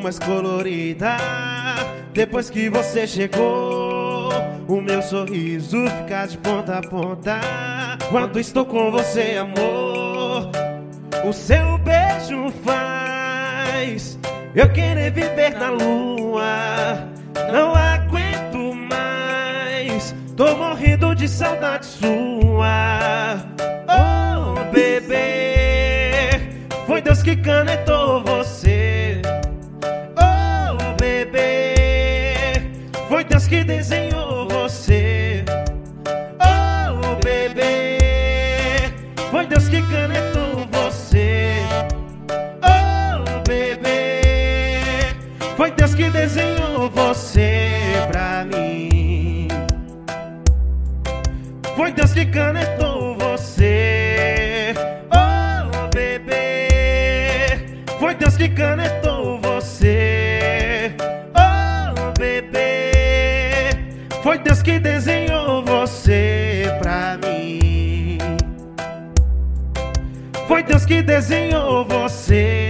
mais colorida. Depois que você chegou, o meu sorriso fica de ponta a ponta. Quando estou com você, amor, o seu beijo faz eu querer viver na lua. Não aguento mais, tô morrendo de saudade sua. Oh, bebê, foi Deus que canetou você. Oh, bebê, foi Deus que desenhou você. Oh, bebê, foi Deus que canetou você. Oh, bebê, foi Deus que desenhou você pra mim. Foi Deus que canetou você. Oh, bebê, foi Deus que canetou você. Oh, bebê, foi Deus que desenhou você pra mim. Foi Deus que desenhou você.